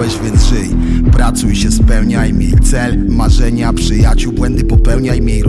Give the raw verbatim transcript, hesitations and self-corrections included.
żyłeś, więc żyj. Pracuj się, spełniaj, miej cel, marzenia, przyjaciół, błędy popełniaj, miej